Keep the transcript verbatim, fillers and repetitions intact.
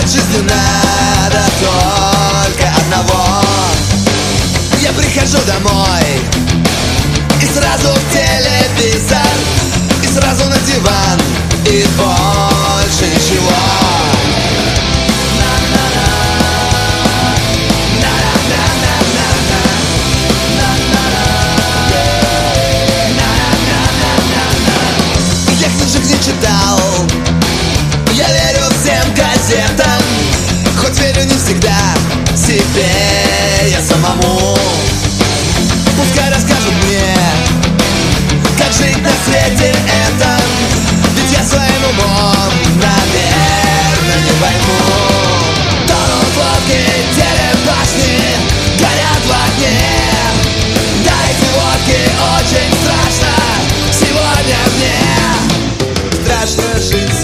От жизни надо только одного. Я прихожу домой и сразу в телевизор, и сразу на диван, и больше ничего. Я книжек не читал, я верю всем газетам, хоть верю не всегда себе я самому. Пускай расскажут мне, как жить на свете этом, ведь я своим умом, наверное, не пойму. Тонут лодки, телебашни, горят в огне. Дайте водки, очень страшно сегодня мне. Страшно жить